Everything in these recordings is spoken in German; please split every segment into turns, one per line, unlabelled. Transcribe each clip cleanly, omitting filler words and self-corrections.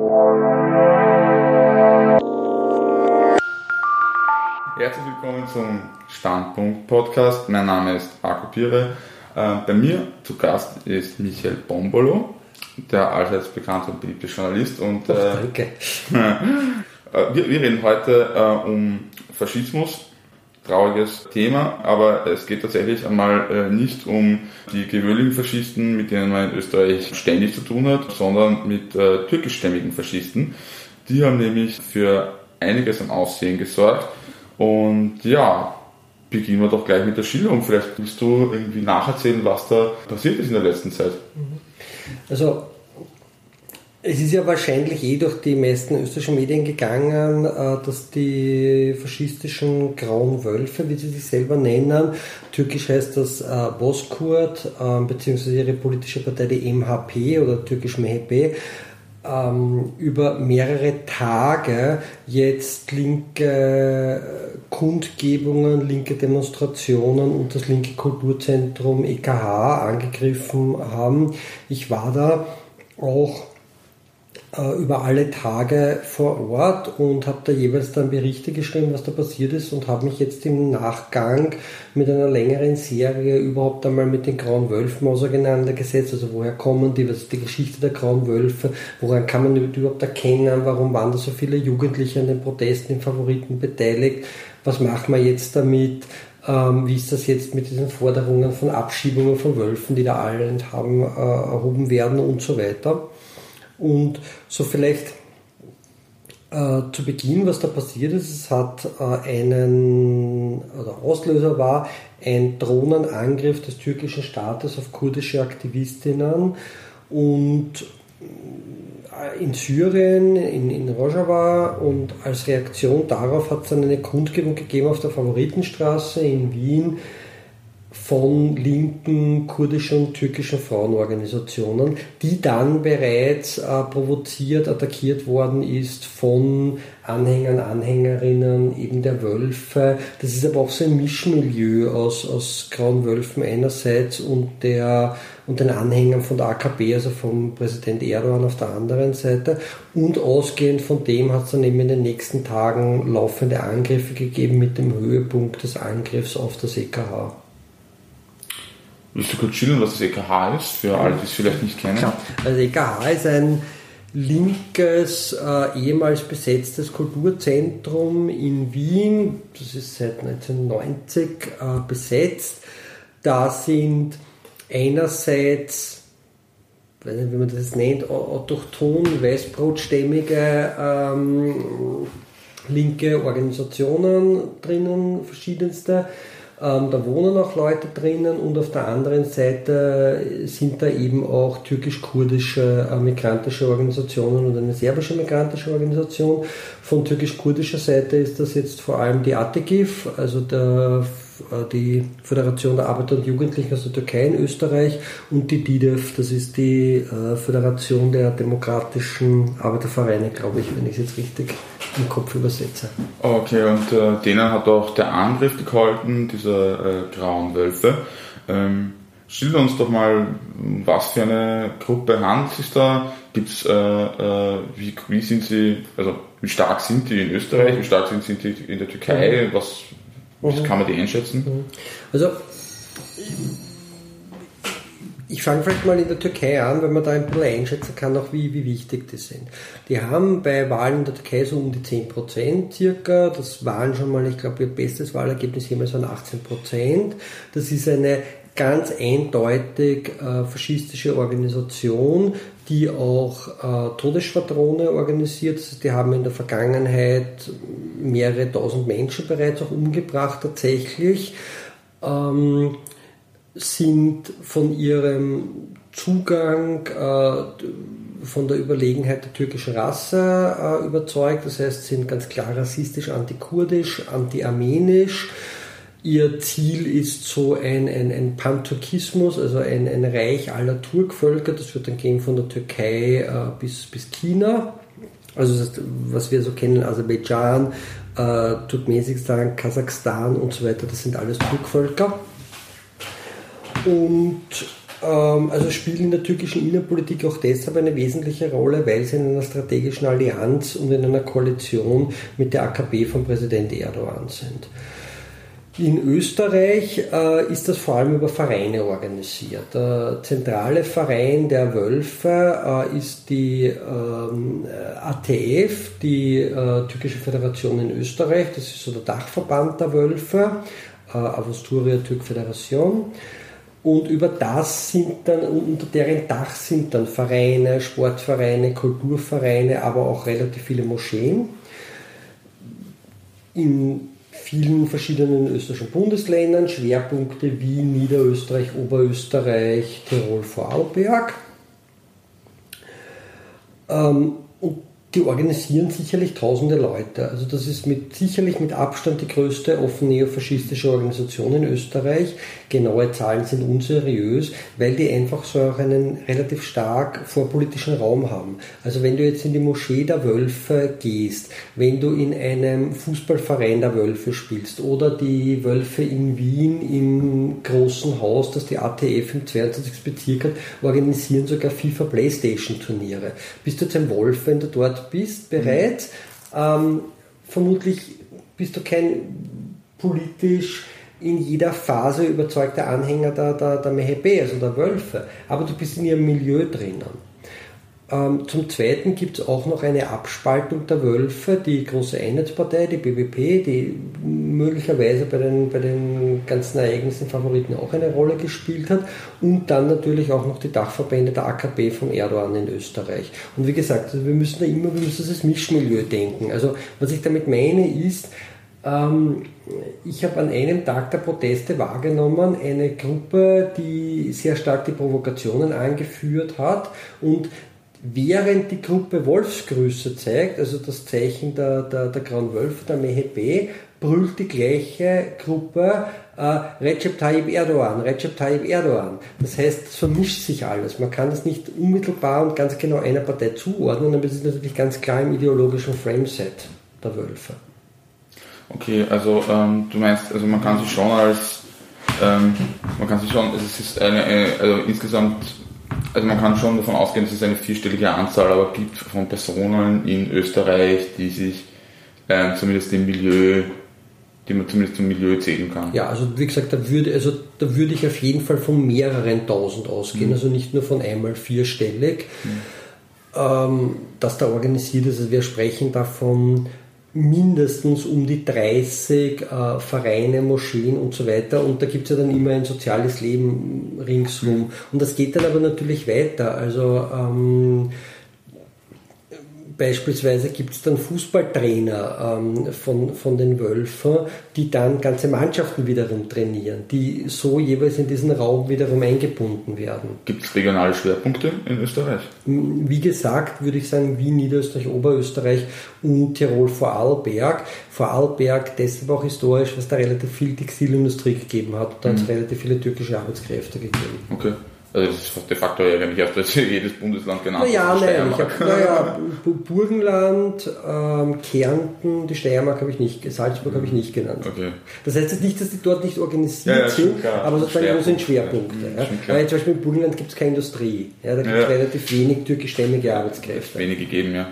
Herzlich willkommen zum Standpunkt-Podcast. Mein Name ist Marco Pire. Bei mir zu Gast ist Michael Bombolo, der allseits bekannte und beliebte Journalist. Und,
danke.
Wir reden heute um Faschismus. Trauriges Thema, aber es geht tatsächlich einmal nicht um die gewöhnlichen Faschisten, mit denen man in Österreich ständig zu tun hat, sondern mit türkischstämmigen Faschisten. Die haben nämlich für einiges an Aufsehen gesorgt. Und ja, beginnen wir doch gleich mit der Schilderung. Vielleicht willst du irgendwie nacherzählen, was da passiert ist in der letzten Zeit.
Also, es ist ja wahrscheinlich durch die meisten österreichischen Medien gegangen, dass die faschistischen Grauen Wölfe, wie sie sich selber nennen, türkisch heißt das Bozkurt, beziehungsweise ihre politische Partei, die MHP oder türkisch MHP, über mehrere Tage jetzt linke Kundgebungen, linke Demonstrationen und das linke Kulturzentrum EKH angegriffen haben. Ich war da auch über alle Tage vor Ort und habe da jeweils dann Berichte geschrieben, was da passiert ist, und habe mich jetzt im Nachgang mit einer längeren Serie überhaupt einmal mit den Grauen Wölfen auseinandergesetzt. Also woher kommen die, was ist die Geschichte der Grauen Wölfe, woran kann man überhaupt erkennen, warum waren da so viele Jugendliche an den Protesten im Favoriten beteiligt, was machen wir jetzt damit, wie ist das jetzt mit diesen Forderungen von Abschiebungen von Wölfen, die da alle erhoben werden und so weiter. Und so vielleicht zu Beginn, was da passiert ist, es hat Auslöser war ein Drohnenangriff des türkischen Staates auf kurdische Aktivistinnen, und in Syrien, in Rojava, und als Reaktion darauf hat es dann eine Kundgebung gegeben auf der Favoritenstraße in Wien von linken kurdischen und türkischen Frauenorganisationen, die dann bereits provoziert, attackiert worden ist von Anhängern, Anhängerinnen eben der Wölfe. Das ist aber auch so ein Mischmilieu aus Grauen Wölfen einerseits und den Anhängern von der AKP, also vom Präsident Erdogan auf der anderen Seite. Und ausgehend von dem hat es dann eben in den nächsten Tagen laufende Angriffe gegeben mit dem Höhepunkt des Angriffs auf das EKH.
Willst du kurz schildern, was das EKH ist, für alle, die es vielleicht nicht kennen?
Klar. Also EKH ist ein linkes, ehemals besetztes Kulturzentrum in Wien. Das ist seit 1990 besetzt. Da sind einerseits, ich weiß nicht, wie man das nennt, autochthon, weißbrotstämmige linke Organisationen drinnen, verschiedenste. Da wohnen auch Leute drinnen, und auf der anderen Seite sind da eben auch türkisch-kurdische migrantische Organisationen und eine serbische migrantische Organisation. Von türkisch-kurdischer Seite ist das jetzt vor allem die ATGIF, also die Föderation der Arbeiter und Jugendlichen aus der Türkei in Österreich, und die DİDEV, das ist die Föderation der demokratischen Arbeitervereine, glaube ich, wenn ich es jetzt richtig im Kopf übersetze.
Okay, und denen hat auch der Angriff geholfen, dieser Grauen Wölfe. Schilder uns doch mal, was für eine Gruppe handelt es da? Gibt's, wie sind sie, also wie stark sind die in Österreich, wie stark sind die in der Türkei, wie kann man die einschätzen?
Also ich fange vielleicht mal in der Türkei an, weil man da ein bisschen einschätzen kann, auch wie wichtig die sind. Die haben bei Wahlen in der Türkei so um die 10% circa. Das waren schon mal, ich glaube, ihr bestes Wahlergebnis jemals waren 18%. Das ist eine ganz eindeutig faschistische Organisation, die auch Todesschwadrone organisiert. Also die haben in der Vergangenheit mehrere tausend Menschen bereits auch umgebracht tatsächlich. Sind von ihrem Zugang, von der Überlegenheit der türkischen Rasse überzeugt. Das heißt, sind ganz klar rassistisch, antikurdisch, anti-armenisch. Ihr Ziel ist so ein Pantürkismus, also ein Reich aller Turkvölker. Das wird dann gehen von der Türkei bis China. Also das heißt, was wir so kennen, Aserbaidschan, Turkmenistan, Kasachstan und so weiter, das sind alles Turkvölker. Und also spielt in der türkischen Innenpolitik auch deshalb eine wesentliche Rolle, weil sie in einer strategischen Allianz und in einer Koalition mit der AKP von Präsident Erdogan sind. In Österreich ist das vor allem über Vereine organisiert. Der zentrale Verein der Wölfe ist die ATF, die Türkische Föderation in Österreich. Das ist so der Dachverband der Wölfe, Avusturya Türk Föderation. Und über das sind dann, unter deren Dach sind dann Vereine, Sportvereine, Kulturvereine, aber auch relativ viele Moscheen. In vielen verschiedenen österreichischen Bundesländern, Schwerpunkte Wien, Niederösterreich, Oberösterreich, Tirol, Vorarlberg. Und die organisieren sicherlich tausende Leute. Also das ist sicherlich mit Abstand die größte offen neofaschistische Organisation in Österreich. Genaue Zahlen sind unseriös, weil die einfach so auch einen relativ stark vorpolitischen Raum haben. Also wenn du jetzt in die Moschee der Wölfe gehst, wenn du in einem Fußballverein der Wölfe spielst oder die Wölfe in Wien im großen Haus, das die ATF im 22. Bezirk hat, organisieren sogar FIFA-Playstation-Turniere. Bist du jetzt ein Wolf, wenn du dort bist, bereit? Vermutlich bist du kein politisch in jeder Phase überzeugter Anhänger der MHP, also der Wölfe, aber du bist in ihrem Milieu drinnen. Zum Zweiten gibt es auch noch eine Abspaltung der Wölfe, die große Einheitspartei, die BBP, die möglicherweise bei den ganzen Ereignissen Favoriten auch eine Rolle gespielt hat, und dann natürlich auch noch die Dachverbände der AKP von Erdogan in Österreich. Und wie gesagt, also wir müssen das Mischmilieu denken. Also was ich damit meine ist, ich habe an einem Tag der Proteste wahrgenommen, eine Gruppe, die sehr stark die Provokationen angeführt hat, und während die Gruppe Wolfsgrüße zeigt, also das Zeichen der Grauen Wölfe, der MHP, brüllt die gleiche Gruppe Recep Tayyip Erdogan, Recep Tayyip Erdogan. Das heißt, es vermischt sich alles. Man kann das nicht unmittelbar und ganz genau einer Partei zuordnen, aber es ist natürlich ganz klar im ideologischen Frameset der Wölfe.
Okay, also du meinst, also man kann sich schon es ist also insgesamt, also man kann schon davon ausgehen, dass es eine vierstellige Anzahl aber gibt von Personen in Österreich, die sich zumindest die man zumindest zum Milieu zählen kann.
Ja, also wie gesagt, da würde ich auf jeden Fall von mehreren tausend ausgehen, also nicht nur von einmal vierstellig, dass da organisiert ist. Also wir sprechen davon mindestens um die 30 Vereine, Moscheen und so weiter, und da gibt es ja dann immer ein soziales Leben ringsrum. Und das geht dann aber natürlich weiter. Also beispielsweise gibt es dann Fußballtrainer von den Wölfen, die dann ganze Mannschaften wiederum trainieren, die so jeweils in diesen Raum wiederum eingebunden werden.
Gibt es regionale Schwerpunkte in Österreich?
Wie gesagt, würde ich sagen, Wien, Niederösterreich, Oberösterreich und Tirol, Vorarlberg. Vorarlberg deshalb auch historisch, was da relativ viel Textilindustrie gegeben hat. Da hat es relativ viele türkische Arbeitskräfte gegeben.
Okay. Also das ist de facto ja eigentlich erst jedes Bundesland genannt.
Burgenland, Kärnten, die Steiermark habe ich nicht, Salzburg habe ich nicht genannt.
Okay.
Das heißt jetzt nicht, dass die dort nicht organisiert sind,
klar,
aber sozusagen sind Schwerpunkte. Weil zum Beispiel in Burgenland gibt es keine Industrie. Ja, da gibt es relativ wenig türkischstämmige Arbeitskräfte.
Wenig gegeben, ja.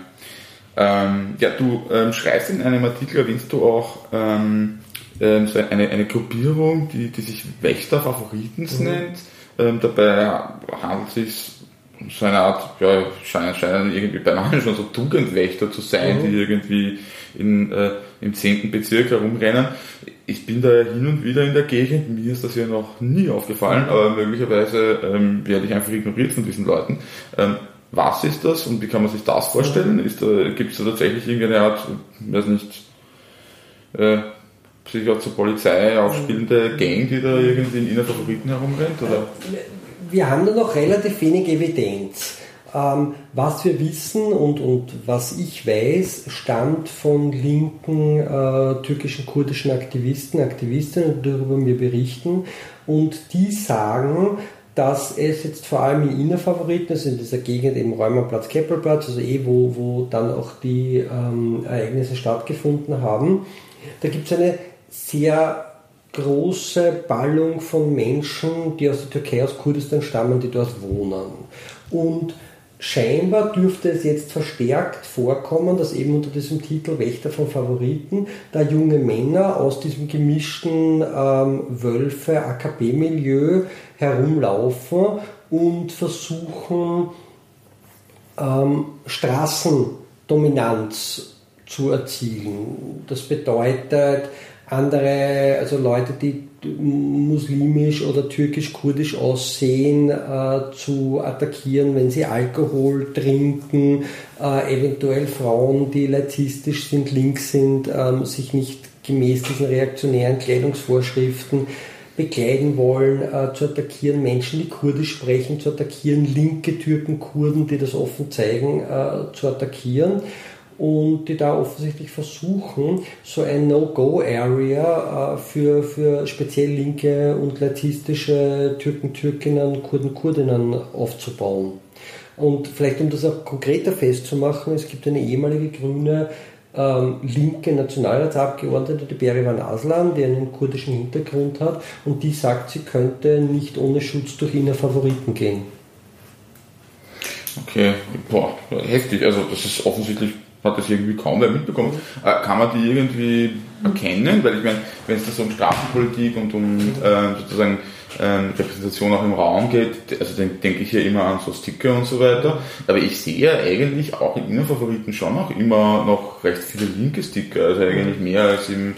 Du schreibst in einem Artikel, erwähnst du auch so eine Gruppierung, die sich Wächter-Favoriten nennt. Dabei handelt es sich um so eine Art, scheinen irgendwie beinahe schon so Tugendwächter zu sein, die irgendwie im 10. Bezirk herumrennen. Ich bin da hin und wieder in der Gegend, mir ist das ja noch nie aufgefallen, aber möglicherweise werde ich einfach ignoriert von diesen Leuten. Was ist das und wie kann man sich das vorstellen? Gibt es da tatsächlich irgendeine Art, weiß nicht, sich auch zur Polizei aufspielende Gang, die da irgendwie in ihren Favoriten herumrennt? Oder?
Wir haben da noch relativ wenig Evidenz. Was wir wissen und was ich weiß, stammt von linken türkischen, kurdischen Aktivistinnen, die darüber mir berichten, und die sagen, dass es jetzt vor allem in Innerfavoriten, also in dieser Gegend eben Reumannplatz, Keppelplatz, also wo dann auch die Ereignisse stattgefunden haben, da gibt es eine sehr große Ballung von Menschen, die aus der Türkei, aus Kurdistan stammen, die dort wohnen. Und scheinbar dürfte es jetzt verstärkt vorkommen, dass eben unter diesem Titel Wächter von Favoriten da junge Männer aus diesem gemischten Wölfe-AKP-Milieu herumlaufen und versuchen, Straßendominanz zu erzielen. Das bedeutet, andere, also Leute, die muslimisch oder türkisch-kurdisch aussehen, zu attackieren, wenn sie Alkohol trinken, eventuell Frauen, die lazistisch sind, links sind, sich nicht gemäß diesen reaktionären Kleidungsvorschriften bekleiden wollen, zu attackieren, Menschen, die Kurdisch sprechen, zu attackieren, linke Türken, Kurden, die das offen zeigen, zu attackieren. Und die da offensichtlich versuchen, so ein No-Go-Area für speziell linke und laizistische Türken, Türkinnen, Kurden, Kurdinnen aufzubauen. Und vielleicht, um das auch konkreter festzumachen, es gibt eine ehemalige grüne linke Nationalratsabgeordnete, die Berivan Aslan, die einen kurdischen Hintergrund hat, und die sagt, sie könnte nicht ohne Schutz durch ihre Favoriten gehen.
Okay, boah, heftig. Also das ist offensichtlich, hat das irgendwie kaum wer mitbekommen. Kann man die irgendwie erkennen? Weil ich meine, wenn es da so um Straßenpolitik und um sozusagen Repräsentation auch im Raum geht, also denke ich hier immer an so Sticker und so weiter, aber ich sehe ja eigentlich auch in Innenfavoriten schon auch immer noch recht viele linke Sticker, also eigentlich mehr als im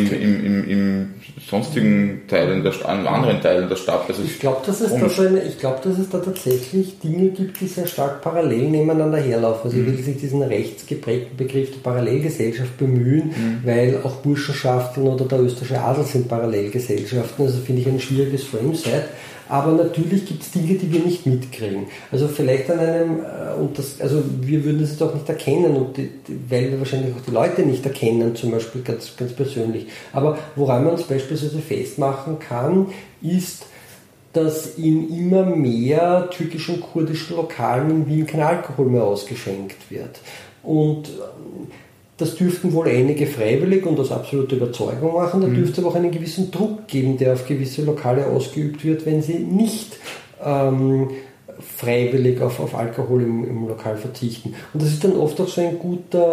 sonstigen Teilen der Stadt, in anderen Teilen der Stadt. Also
ich glaube, dass es da tatsächlich Dinge gibt, die sehr stark parallel nebeneinander herlaufen. Also ich will sich diesen rechtsgeprägten Begriff der Parallelgesellschaft bemühen, weil auch Burschenschaften oder der österreichische Adel sind Parallelgesellschaften. Also finde ich ein schwieriges Frameset. Aber natürlich gibt es Dinge, die wir nicht mitkriegen. Also vielleicht an einem, also wir würden das jetzt auch nicht erkennen, weil wir wahrscheinlich auch die Leute nicht erkennen, zum Beispiel ganz, ganz persönlich. Aber woran man es beispielsweise festmachen kann, ist, dass in immer mehr türkischen und kurdischen Lokalen in Wien kein Alkohol mehr ausgeschenkt wird. Und das dürften wohl einige freiwillig und aus absoluter Überzeugung machen. Da dürfte es aber auch einen gewissen Druck geben, der auf gewisse Lokale ausgeübt wird, wenn sie nicht freiwillig auf Alkohol im Lokal verzichten. Und das ist dann oft auch so ein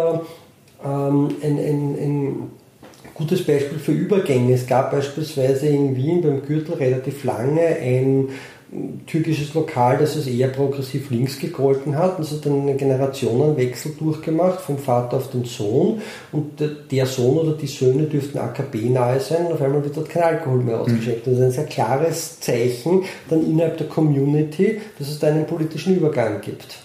gutes Beispiel für Übergänge. Es gab beispielsweise in Wien beim Gürtel relativ lange ein türkisches Lokal, das es eher progressiv links gegolten hat. Es hat einen Generationenwechsel durchgemacht vom Vater auf den Sohn, und der Sohn oder die Söhne dürften AKP-nahe sein, und auf einmal wird dort kein Alkohol mehr ausgeschenkt. Das ist ein sehr klares Zeichen dann innerhalb der Community, dass es da einen politischen Übergang gibt.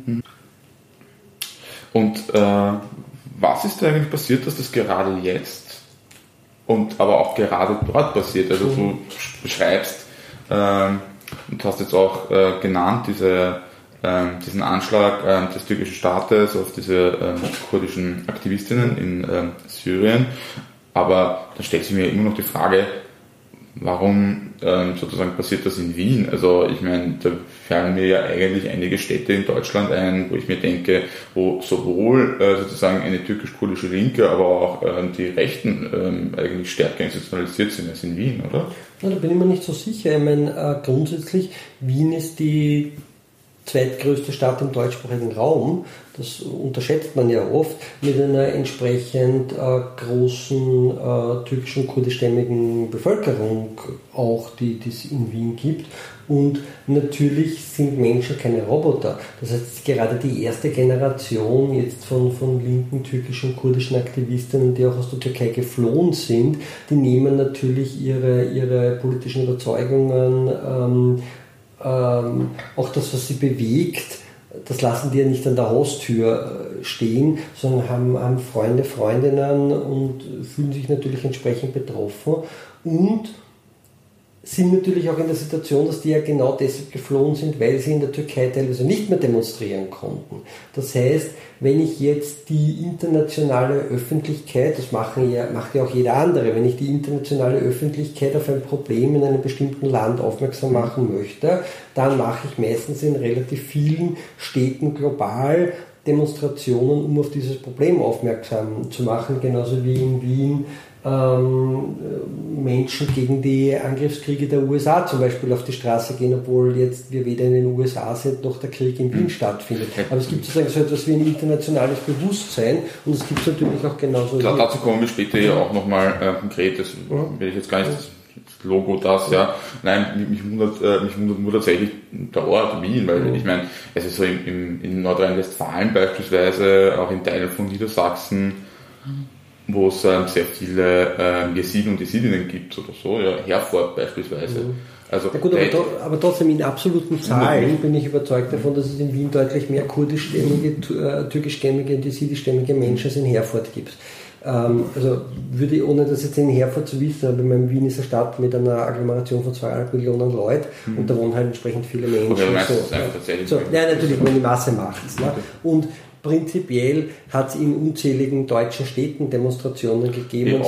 Und was ist da eigentlich passiert, dass das gerade jetzt und aber auch gerade dort passiert? Also du beschreibst und hast jetzt auch genannt, diesen Anschlag des türkischen Staates auf diese kurdischen Aktivistinnen in Syrien. Aber da stellt sich mir immer noch die Frage, warum sozusagen passiert das in Wien? Also ich meine, da fallen mir ja eigentlich einige Städte in Deutschland ein, wo ich mir denke, wo sowohl sozusagen eine türkisch-kurdische Linke, aber auch die Rechten eigentlich stärker institutionalisiert sind als in Wien, oder?
Ja, da bin ich mir nicht so sicher. Ich meine, grundsätzlich, Wien ist die zweitgrößte Stadt im deutschsprachigen Raum. Das unterschätzt man ja oft, mit einer entsprechend großen türkischen, kurdischstämmigen Bevölkerung auch, die es in Wien gibt. Und natürlich sind Menschen keine Roboter. Das heißt, gerade die erste Generation jetzt von linken, türkischen, kurdischen Aktivistinnen, die auch aus der Türkei geflohen sind, die nehmen natürlich ihre politischen Überzeugungen, auch das, was sie bewegt, das lassen die ja nicht an der Haustür stehen, sondern haben Freunde, Freundinnen und fühlen sich natürlich entsprechend betroffen und sind natürlich auch in der Situation, dass die ja genau deshalb geflohen sind, weil sie in der Türkei teilweise nicht mehr demonstrieren konnten. Das heißt, wenn ich jetzt die internationale Öffentlichkeit, das macht ja auch jeder andere, wenn ich die internationale Öffentlichkeit auf ein Problem in einem bestimmten Land aufmerksam machen möchte, dann mache ich meistens in relativ vielen Städten global Demonstrationen, um auf dieses Problem aufmerksam zu machen, genauso wie in Wien Menschen gegen die Angriffskriege der USA zum Beispiel auf die Straße gehen, obwohl jetzt wir weder in den USA sind, noch der Krieg in Wien stattfindet. Aber es gibt sozusagen so etwas wie ein internationales Bewusstsein und es gibt es natürlich auch genauso hier.
Dazu kommen wir später ja auch nochmal konkret, das will ich jetzt gar nicht, das Logo das, ja. Nein, mich wundert nur tatsächlich der Ort Wien, weil ich meine, es ist so in Nordrhein-Westfalen beispielsweise, auch in Teilen von Niedersachsen, wo es sehr viele Jesiden und Jesidinnen gibt oder so, ja, Herford beispielsweise. Also,
ja gut, aber trotzdem in absoluten Zahlen bin ich überzeugt davon, dass es in Wien deutlich mehr kurdischstämmige, türkischstämmige und jesidischstämmige Menschen als in Herford gibt. Also würde ich, ohne das jetzt in Herford zu wissen, aber Wien ist eine Stadt mit einer Agglomeration von 2,5 Millionen Leuten und da wohnen halt entsprechend viele Menschen.
Okay,
ja, natürlich, wenn die Masse macht es. Ne? Und prinzipiell hat es in unzähligen deutschen Städten Demonstrationen gegeben.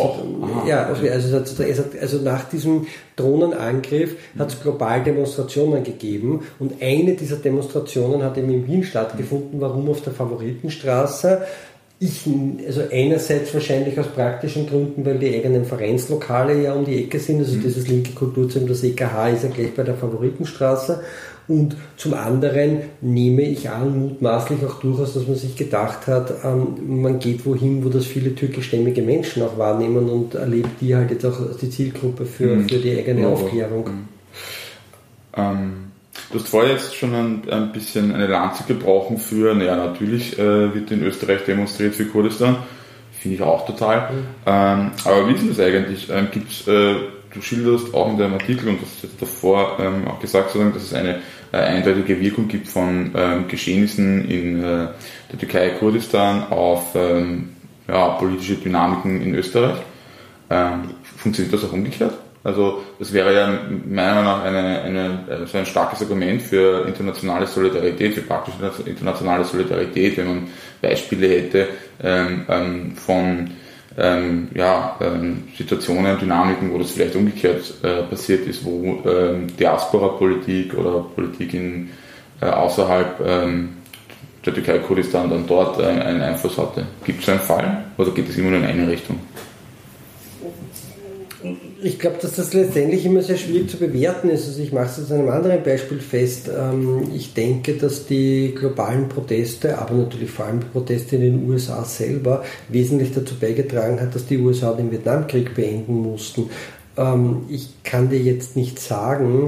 Also nach diesem Drohnenangriff hat es global Demonstrationen gegeben und eine dieser Demonstrationen hat eben in Wien stattgefunden. Warum auf der Favoritenstraße? Also einerseits wahrscheinlich aus praktischen Gründen, weil die eigenen Vereinslokale ja um die Ecke sind, also dieses linke Kulturzentrum, das EKH ist ja gleich bei der Favoritenstraße. Und zum anderen nehme ich an, mutmaßlich auch durchaus, dass man sich gedacht hat, man geht wohin, wo das viele türkischstämmige Menschen auch wahrnehmen und erlebt die halt jetzt auch als die Zielgruppe für die eigene Aufklärung.
Du hast vorher jetzt schon ein bisschen eine Lanze gebrochen für, natürlich wird in Österreich demonstriert für Kurdistan, finde ich auch total. Aber wie ist das eigentlich? Du schilderst auch in deinem Artikel, und das hast du jetzt davor auch gesagt, dass es eine eindeutige Wirkung gibt von Geschehnissen in der Türkei, Kurdistan auf politische Dynamiken in Österreich. Funktioniert das auch umgekehrt? Also das wäre ja meiner Meinung nach so ein starkes Argument für internationale Solidarität, für praktische internationale Solidarität, wenn man Beispiele hätte von Situationen, Dynamiken, wo das vielleicht umgekehrt passiert ist, wo Diaspora-Politik oder Politik außerhalb der Türkei, Kurdistan dann dort einen Einfluss hatte. Gibt es einen Fall oder geht es immer nur in eine Richtung?
Ich glaube, dass das letztendlich immer sehr schwierig zu bewerten ist. Also ich mache es an einem anderen Beispiel fest. Ich denke, dass die globalen Proteste, aber natürlich vor allem die Proteste in den USA selber, wesentlich dazu beigetragen hat, dass die USA den Vietnamkrieg beenden mussten. Ich kann dir jetzt nicht sagen,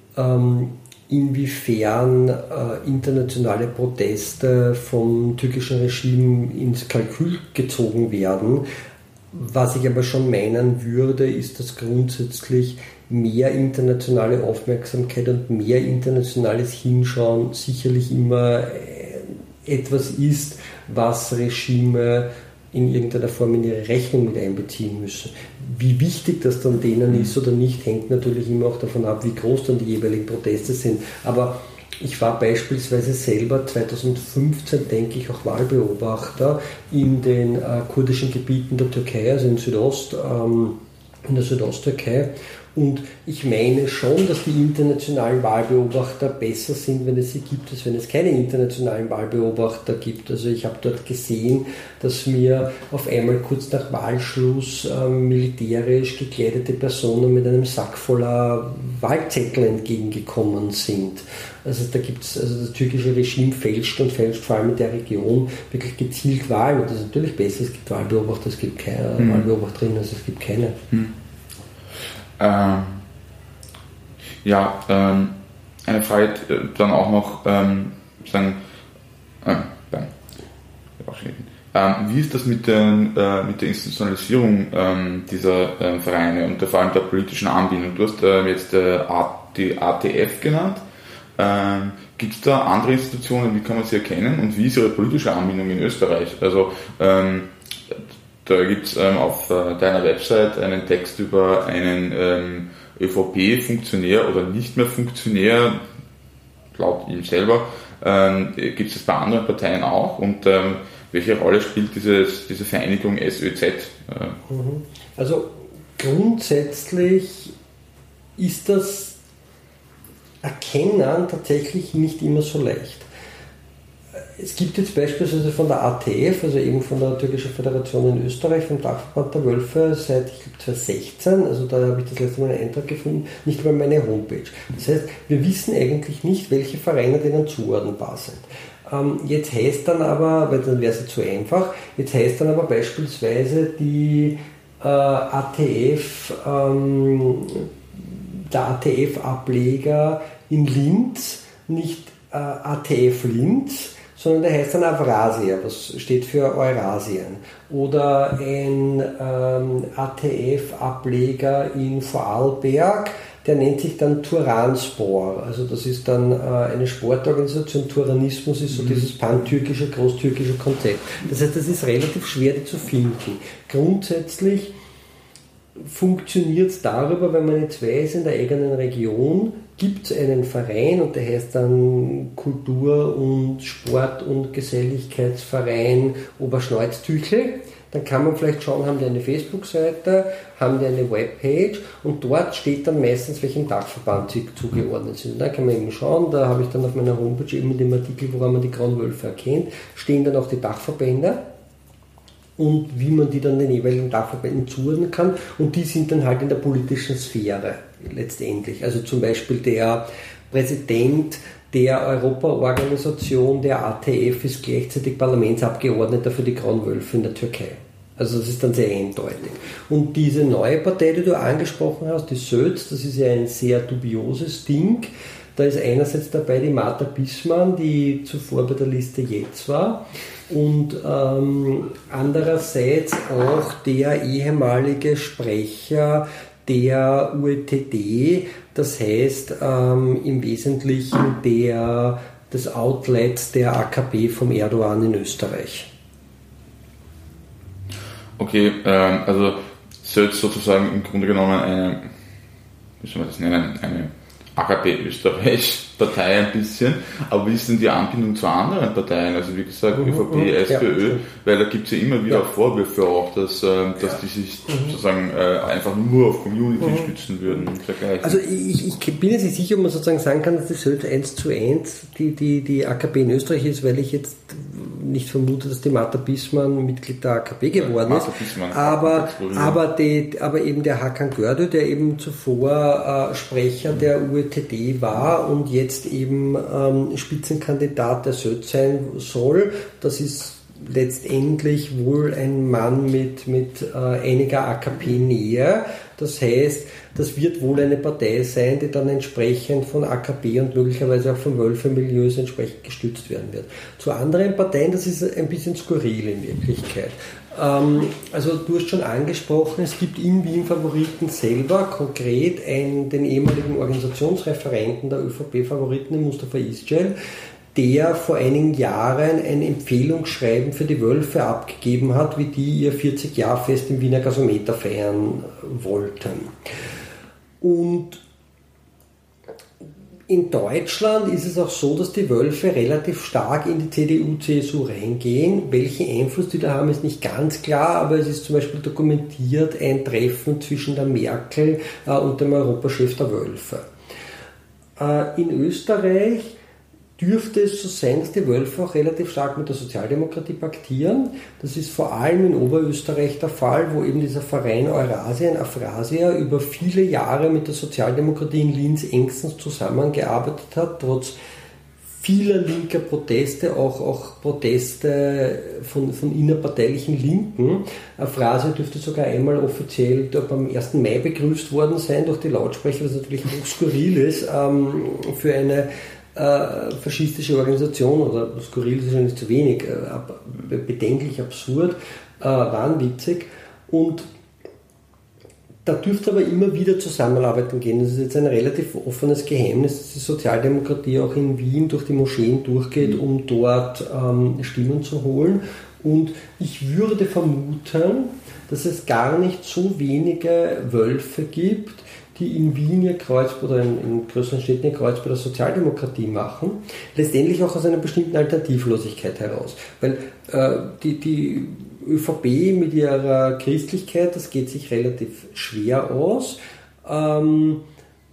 inwiefern internationale Proteste vom türkischen Regime ins Kalkül gezogen werden. Was ich aber schon meinen würde, ist, dass grundsätzlich mehr internationale Aufmerksamkeit und mehr internationales Hinschauen sicherlich immer etwas ist, was Regime in irgendeiner Form in ihre Rechnung mit einbeziehen müssen. Wie wichtig das dann denen ist oder nicht, hängt natürlich immer auch davon ab, wie groß dann die jeweiligen Proteste sind. Aber ich war beispielsweise selber 2015, denke ich, auch Wahlbeobachter in den kurdischen Gebieten der Türkei, also in der Südosttürkei. Und ich meine schon, dass die internationalen Wahlbeobachter besser sind, wenn es sie gibt, als wenn es keine internationalen Wahlbeobachter gibt. Also ich habe dort gesehen, dass mir auf einmal kurz nach Wahlschluss militärisch gekleidete Personen mit einem Sack voller Wahlzettel entgegengekommen sind. Also da gibt's, das türkische Regime fälscht vor allem in der Region wirklich gezielt Wahlen. Und das ist natürlich besser, es gibt Wahlbeobachter, es gibt keine Wahlbeobachterinnen, also es gibt keine.
Eine Frage dann auch noch, wie ist das mit der Institutionalisierung dieser Vereine und vor allem der politischen Anbindung? Du hast jetzt die ATF genannt. Gibt es da andere Institutionen, wie kann man sie erkennen und wie ist ihre politische Anbindung in Österreich? Also da gibt es auf deiner Website einen Text über einen ÖVP-Funktionär oder nicht mehr Funktionär, laut ihm selber. Gibt es bei anderen Parteien auch? Und welche Rolle spielt diese Vereinigung SÖZ?
Also grundsätzlich ist das Erkennen tatsächlich nicht immer so leicht. es gibt jetzt beispielsweise von der ATF, also eben von der Türkischen Föderation in Österreich, vom Dachverband der Wölfe seit, ich glaube, 2016, also da habe ich das letzte Mal einen Eintrag gefunden, nicht einmal meine Homepage. Das heißt, wir wissen eigentlich nicht, welche Vereine denen zuordnenbar sind. Jetzt heißt dann aber, weil dann wäre es zu einfach, jetzt heißt dann aber beispielsweise die ATF, der ATF-Ableger in Linz, nicht ATF Linz, sondern der heißt dann Avrasia, was steht für Eurasien. Oder ein ATF-Ableger in Vorarlberg, der nennt sich dann Turanspor. Also das ist dann eine Sportorganisation. Turanismus ist so dieses pan-türkische, großtürkische Konzept. Das heißt, das ist relativ schwer, die zu finden. Grundsätzlich funktioniert es darüber, wenn man jetzt weiß, in der eigenen Region gibt es einen Verein und der heißt dann Kultur- und Sport- und Geselligkeitsverein Oberschneuztüchel. Dann kann man vielleicht schauen, haben die eine Facebook-Seite, haben die eine Webpage und dort steht dann meistens, welchem Dachverband sie zugeordnet sind. Und da kann man eben schauen, da habe ich dann auf meiner Homepage eben in dem Artikel, woran man die Grauen Wölfe erkennt, stehen dann auch die Dachverbände und wie man die dann den jeweiligen Dachverbänden zuordnen kann. Und die sind dann halt in der politischen Sphäre letztendlich. Also zum Beispiel der Präsident der Europaorganisation der ATF ist gleichzeitig Parlamentsabgeordneter für die Grauen Wölfe in der Türkei. Also das ist dann sehr eindeutig. Und diese neue Partei, die du angesprochen hast, die SÖZ, das ist ja ein sehr dubioses Ding. Da ist einerseits dabei die Marta Bisman, die zuvor bei der Liste jetzt war, und andererseits auch der ehemalige Sprecher der UETD, das heißt im Wesentlichen des Outlets der AKP vom Erdogan in Österreich.
Okay, also SÖZ sozusagen im Grunde genommen eine, wie soll man das nennen, eine AKP-Österreich-Partei ein bisschen, aber wie ist denn die Anbindung zu anderen Parteien, also wie gesagt ÖVP, SPÖ, ja, weil da gibt es ja immer wieder Vorwürfe auch, dass die sich sozusagen einfach nur auf Community stützen würden im Vergleich.
Also ich bin jetzt nicht sicher, ob man sozusagen sagen kann, dass das SÖZ 1:1 die AKP in Österreich ist, weil ich jetzt nicht vermute, dass die Marta Bisman Mitglied der AKP geworden ist, aber eben der Hakan Gördü, der eben zuvor Sprecher der UETD war und jetzt eben Spitzenkandidat der SÖZ sein soll, das ist letztendlich wohl ein Mann mit einiger AKP-Nähe. Das heißt, das wird wohl eine Partei sein, die dann entsprechend von AKP und möglicherweise auch von Wölfe-Milieus entsprechend gestützt werden wird. Zu anderen Parteien, das ist ein bisschen skurril in Wirklichkeit. Also du hast schon angesprochen, es gibt in Wien Favoriten selber, konkret den ehemaligen Organisationsreferenten der ÖVP-Favoriten, Mustafa Iscel, der vor einigen Jahren ein Empfehlungsschreiben für die Wölfe abgegeben hat, wie die ihr 40-Jahr-Fest im Wiener Gasometer feiern wollten. Und in Deutschland ist es auch so, dass die Wölfe relativ stark in die CDU-CSU reingehen. Welchen Einfluss die da haben, ist nicht ganz klar, aber es ist zum Beispiel dokumentiert ein Treffen zwischen der Merkel und dem Europachef der Wölfe. In Österreich dürfte es so sein, dass die Wölfe auch relativ stark mit der Sozialdemokratie paktieren. Das ist vor allem in Oberösterreich der Fall, wo eben dieser Verein Eurasien, Afrasia, über viele Jahre mit der Sozialdemokratie in Linz engstens zusammengearbeitet hat, trotz vieler linker Proteste, auch Proteste von innerparteilichen Linken. Afrasia dürfte sogar einmal offiziell beim 1. Mai begrüßt worden sein durch die Lautsprecher, was natürlich hoch skurril ist für eine faschistische Organisation, oder skurril ist wahrscheinlich zu wenig, bedenklich absurd, wahnwitzig, und da dürfte aber immer wieder Zusammenarbeiten gehen. Das ist jetzt ein relativ offenes Geheimnis, dass die Sozialdemokratie auch in Wien durch die Moscheen durchgeht, um dort Stimmen zu holen, und ich würde vermuten, dass es gar nicht so wenige Wölfe gibt, die in Wien ihr Kreuz oder in größeren Städten ihr Kreuz bei der Sozialdemokratie machen, letztendlich auch aus einer bestimmten Alternativlosigkeit heraus. Weil die ÖVP mit ihrer Christlichkeit, das geht sich relativ schwer aus.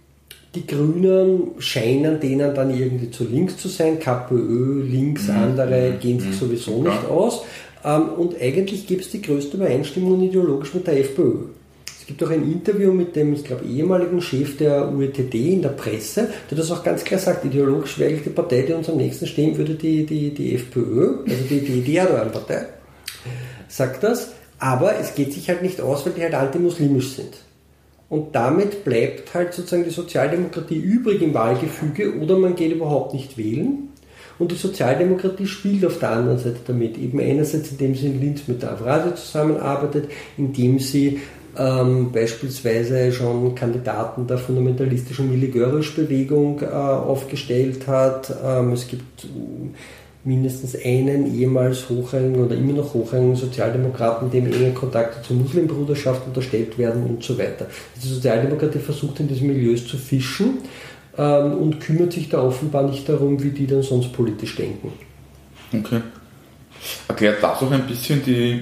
Die Grünen scheinen denen dann irgendwie zu links zu sein, KPÖ, links, andere gehen sich sowieso nicht aus. Und eigentlich gibt es die größte Übereinstimmung ideologisch mit der FPÖ. Es gibt auch ein Interview mit dem, ich glaube, ehemaligen Chef der UETD in der Presse, der das auch ganz klar sagt, ideologisch wäre die Partei, die uns am nächsten stehen würde, die FPÖ, also die Erdogan-Partei, sagt das. Aber es geht sich halt nicht aus, weil die halt antimuslimisch sind. Und damit bleibt halt sozusagen die Sozialdemokratie übrig im Wahlgefüge oder man geht überhaupt nicht wählen. Und die Sozialdemokratie spielt auf der anderen Seite damit. Eben einerseits, indem sie in Linz mit der Avrasio zusammenarbeitet, indem sie beispielsweise schon Kandidaten der fundamentalistischen Milli-Görisch-Bewegung aufgestellt hat. Es gibt mindestens einen ehemals hochrangigen oder immer noch hochrangigen Sozialdemokraten, dem enge Kontakte zur Muslimbruderschaft unterstellt werden und so weiter. Die Sozialdemokratie versucht in diesen Milieus zu fischen und kümmert sich da offenbar nicht darum, wie die dann sonst politisch denken.
Okay. Erklärt das auch ein bisschen die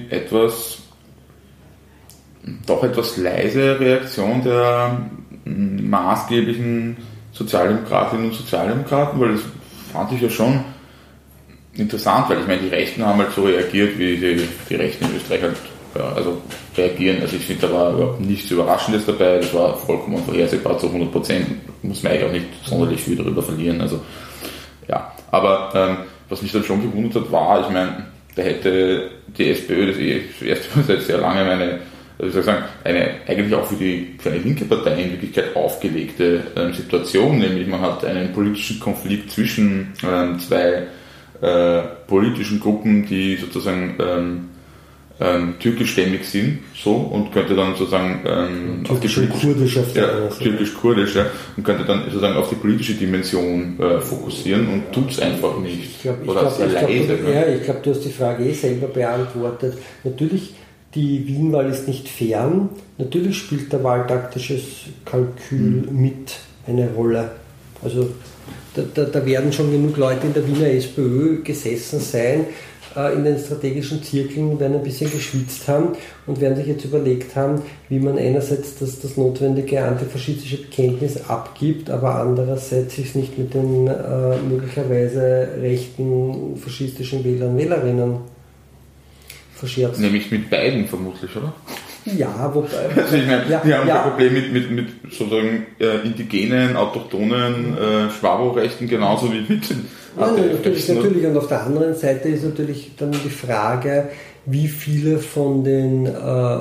doch etwas leise Reaktion der maßgeblichen Sozialdemokratinnen und Sozialdemokraten, weil das fand ich ja schon interessant, weil ich meine, die Rechten haben halt so reagiert, wie die Rechten in Österreich halt reagieren. Also ich finde, da war überhaupt nichts Überraschendes dabei, das war vollkommen vorhersehbar zu 100%, muss man eigentlich auch nicht sonderlich viel darüber verlieren. Also ja, aber was mich dann schon gewundert hat, war, ich meine, da hätte die SPÖ das erste Mal seit sehr lange eigentlich auch für eine linke Partei in Wirklichkeit aufgelegte Situation, nämlich man hat einen politischen Konflikt zwischen zwei politischen Gruppen, die sozusagen türkischstämmig sind, so, und könnte dann sozusagen türkisch-kurdisch, ja, und könnte dann sozusagen auf die politische Dimension fokussieren und tut es einfach nicht.
Ich glaube, du hast die Frage selber beantwortet. Natürlich, die Wien-Wahl ist nicht fern. Natürlich spielt der wahltaktisches Kalkül mit eine Rolle. Also da werden schon genug Leute in der Wiener SPÖ gesessen sein, in den strategischen Zirkeln, werden ein bisschen geschwitzt haben und werden sich jetzt überlegt haben, wie man einerseits das notwendige antifaschistische Bekenntnis abgibt, aber andererseits sich nicht mit den möglicherweise rechten faschistischen Wählern und Wählerinnen verscherzt.
Nämlich mit beiden vermutlich, oder?
Ja, wobei.
Also ich meine, die haben ein Problem mit sozusagen indigenen, autochthonen Schwabo-Rechten genauso wie mit den
natürlich. Und auf der anderen Seite ist natürlich dann die Frage, wie viele von den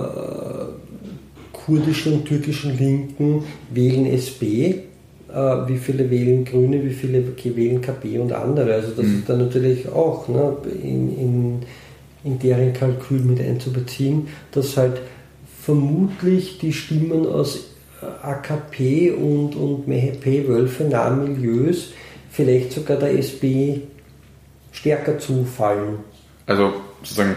kurdischen und türkischen Linken wählen SP, wie viele wählen Grüne, wie viele wählen KP und andere. Also das ist dann natürlich auch in deren Kalkül mit einzubeziehen, dass halt vermutlich die Stimmen aus AKP und MHP-Wölfe-nahen Milieus vielleicht sogar der SP stärker zufallen.
Also sozusagen,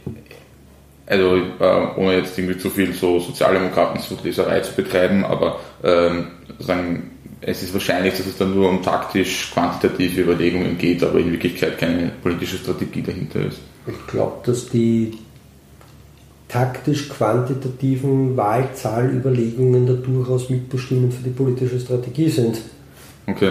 ohne jetzt irgendwie zu viel so Sozialdemokraten-Leserei zu betreiben, aber sozusagen, es ist wahrscheinlich, dass es dann nur um taktisch-quantitative Überlegungen geht, aber in Wirklichkeit keine politische Strategie dahinter ist.
Ich glaube, dass die taktisch-quantitativen Wahlzahlüberlegungen da durchaus mitbestimmend für die politische Strategie sind.
Okay.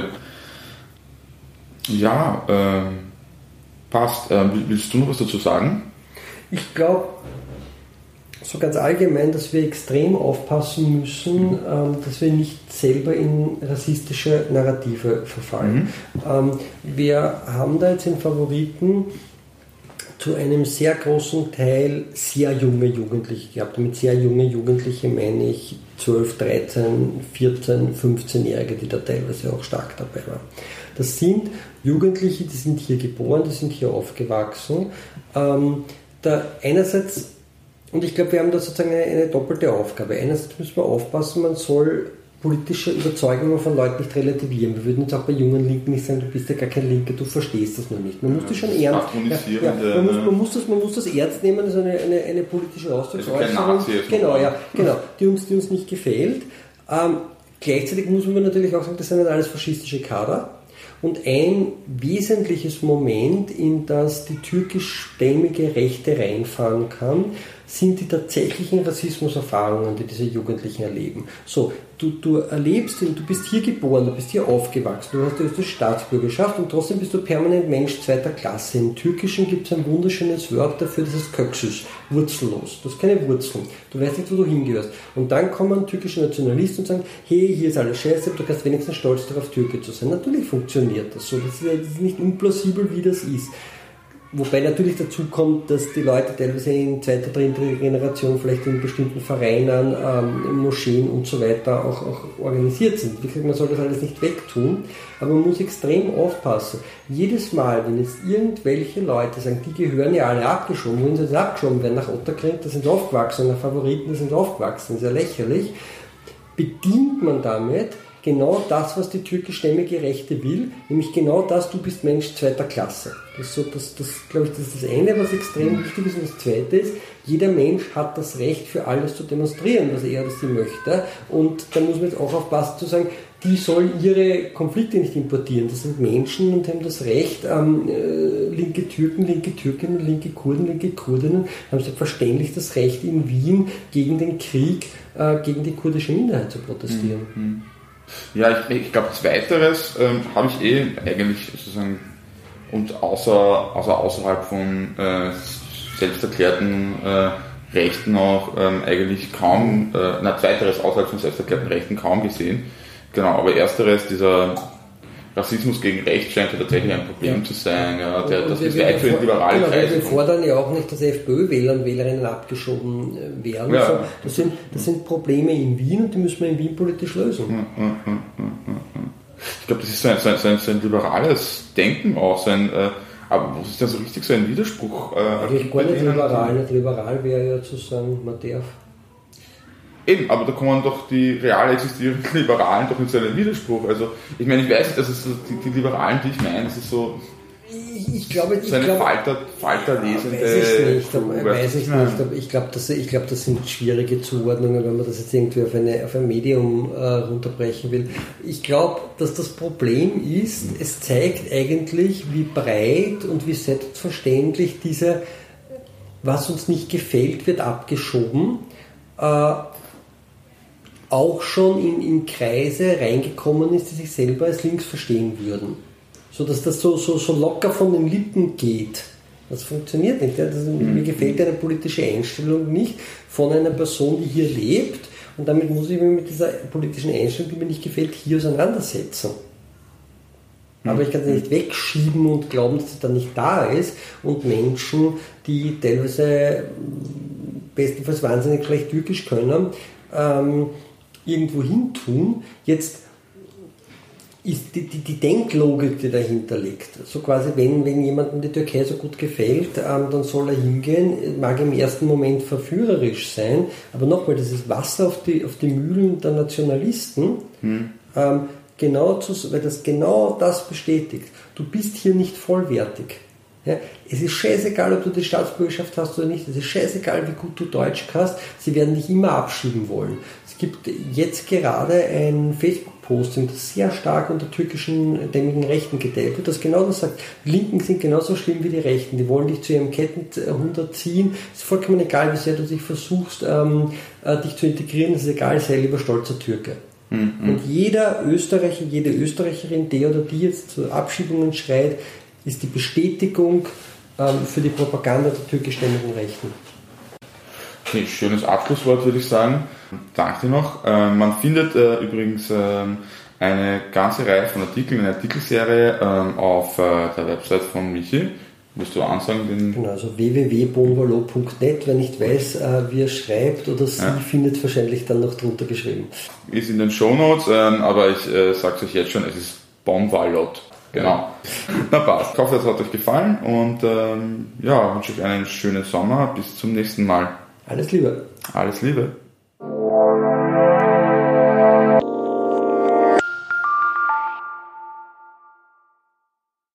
Ja, passt. Willst du noch was dazu sagen?
Ich glaube, so ganz allgemein, dass wir extrem aufpassen müssen, dass wir nicht selber in rassistische Narrative verfallen. Wir haben da jetzt den Favoriten zu einem sehr großen Teil sehr junge Jugendliche gehabt. Mit sehr junge Jugendliche meine ich 12, 13, 14, 15-Jährige, die da teilweise auch stark dabei waren. Das sind Jugendliche, die sind hier geboren, die sind hier aufgewachsen. Einerseits, und ich glaube, wir haben da sozusagen eine doppelte Aufgabe. Einerseits müssen wir aufpassen, man soll politische Überzeugungen von Leuten nicht relativieren. Wir würden jetzt auch bei jungen Linken nicht sagen, du bist ja gar kein Linker, du verstehst das nur nicht. Man muss das schon ernst nehmen. Man muss das ernst nehmen, das ist eine politische Ausdrucksäußerung. Genau, die uns nicht gefällt. Gleichzeitig muss man natürlich auch sagen, das sind nicht alles faschistische Kader. Und ein wesentliches Moment, in das die türkischstämmige Rechte reinfahren kann, sind die tatsächlichen Rassismuserfahrungen, die diese Jugendlichen erleben. So, du erlebst, du bist hier geboren, du bist hier aufgewachsen, du hast die österreichische Staatsbürgerschaft und trotzdem bist du permanent Mensch zweiter Klasse. Im Türkischen gibt es ein wunderschönes Wort dafür, das heißt Köksüs, wurzellos. Du hast keine Wurzeln, du weißt nicht, wo du hingehörst. Und dann kommen türkische Nationalisten und sagen, hey, hier ist alles scheiße, du kannst wenigstens stolz darauf, Türke zu sein. Natürlich funktioniert das so, das ist nicht unplausibel, wie das ist. Wobei natürlich dazu kommt, dass die Leute teilweise in zweiter, dritter Generation vielleicht in bestimmten Vereinen, Moscheen und so weiter auch organisiert sind. Wie gesagt, man soll das alles nicht wegtun, aber man muss extrem aufpassen. Jedes Mal, wenn jetzt irgendwelche Leute sagen, die gehören ja alle abgeschoben, wohin sie jetzt abgeschoben werden? Nach Otterkring, da sind sie aufgewachsen, nach Favoriten, da sind sie aufgewachsen, das ist ja lächerlich. Bedient man damit genau das, was die türkischstämmige Rechte will, nämlich genau das, du bist Mensch zweiter Klasse. Das ist so, glaube ich, das ist das eine, was extrem wichtig ist. Und das zweite ist, jeder Mensch hat das Recht, für alles zu demonstrieren, was er oder sie möchte. Und da muss man jetzt auch aufpassen zu sagen, die sollen ihre Konflikte nicht importieren. Das sind Menschen und haben das Recht, linke Türken, linke Türkinnen, linke Kurden, linke Kurdinnen, haben selbstverständlich das Recht, in Wien gegen den Krieg, gegen die kurdische Minderheit zu protestieren.
Ja, ich glaube, zweiteres habe ich eigentlich sozusagen und außerhalb von selbsterklärten Rechten auch eigentlich kaum, zweiteres außerhalb von selbsterklärten Rechten kaum gesehen. Genau, aber ersteres, dieser Rassismus gegen Rechts scheint ja tatsächlich ein Problem zu sein, ja, das ist weit für liberale Kreise.
Wir fordern ja auch nicht, dass FPÖ-Wähler und Wählerinnen abgeschoben werden. Ja. Also, das sind Probleme in Wien und die müssen wir in Wien politisch lösen.
Ich glaube, das ist so ein liberales Denken auch, aber was ist denn so richtig so ein Widerspruch?
Eigentlich gar nicht liberal. Nicht liberal wäre ja zu sagen, man darf.
Eben, aber da kommen doch die real existierenden Liberalen doch in so einen Widerspruch. Also, ich meine, ich weiß nicht, dass es so die Liberalen, die ich meine, das ist so.
Ich glaube,
falterlesende.
Weiß ich nicht, aber ich glaube, das sind schwierige Zuordnungen, wenn man das jetzt irgendwie auf ein Medium runterbrechen will. Ich glaube, dass das Problem ist, es zeigt eigentlich, wie breit und wie selbstverständlich diese, was uns nicht gefällt, wird abgeschoben, auch schon in Kreise reingekommen ist, die sich selber als links verstehen würden. So dass das so locker von den Lippen geht. Das funktioniert nicht. Ja? Mir gefällt eine politische Einstellung nicht von einer Person, die hier lebt, und damit muss ich mich mit dieser politischen Einstellung, die mir nicht gefällt, hier auseinandersetzen. Aber ich kann sie nicht wegschieben und glauben, dass sie dann nicht da ist, und Menschen, die teilweise bestenfalls wahnsinnig schlecht Türkisch können, irgendwo hin tun. Jetzt ist die Denklogik, die dahinter liegt. So quasi, wenn jemandem die Türkei so gut gefällt, dann soll er hingehen, mag im ersten Moment verführerisch sein, aber nochmal, das ist Wasser auf die Mühlen der Nationalisten, weil das genau das bestätigt. Du bist hier nicht vollwertig. Ja, es ist scheißegal, ob du die Staatsbürgerschaft hast oder nicht, es ist scheißegal, wie gut du Deutsch kannst, sie werden dich immer abschieben wollen. Es gibt jetzt gerade ein Facebook-Posting, das sehr stark unter türkischen dämmigen Rechten geteilt wird, das genau das sagt, die Linken sind genauso schlimm wie die Rechten, die wollen dich zu ihrem Kettenhund erziehen, es ist vollkommen egal, wie sehr du dich versuchst, dich zu integrieren, es ist egal, sei lieber stolzer Türke. Und jeder Österreicher, jede Österreicherin, der oder die jetzt zu Abschiebungen schreit, ist die Bestätigung für die Propaganda der türkischstämmigen Rechten.
Okay, schönes Abschlusswort, würde ich sagen. Danke dir noch. Man findet übrigens eine ganze Reihe von Artikeln, eine Artikelserie auf der Website von Michi. Willst du ansagen?
Genau, also www.bonvalo.net. Wer nicht weiß, wie er schreibt oder sie, findet wahrscheinlich dann noch drunter geschrieben.
Ist in den Shownotes, aber ich sage es euch jetzt schon, es ist Bonvalot. Genau. Na passt. Ich hoffe, es hat euch gefallen und wünsche euch einen schönen Sommer. Bis zum nächsten Mal.
Alles Liebe.
Alles Liebe.